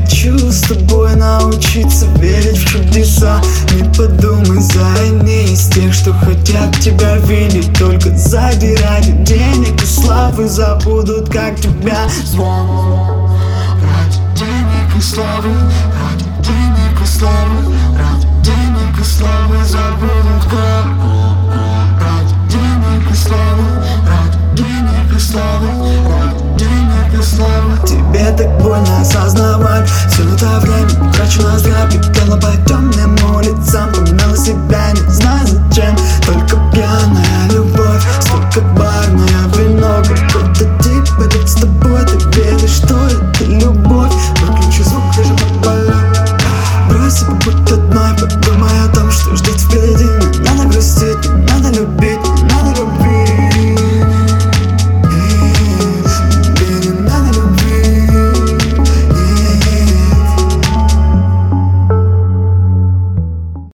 хочу с тобой научиться верить в чудеса. Не подумай, зай, не из тех, что хотят тебя видеть только сзади ради денег и славы. Забудут, как тебя звон. Ради денег и славы, ради денег и славы, ради денег и славы забудут, как. Ради денег и славы, ради денег и славы, ради денег и славы. Тебе так больно осознавать все это время трачу на зря. Бегала по темным улицам, погнала себя, не знаю зачем. Только пьяная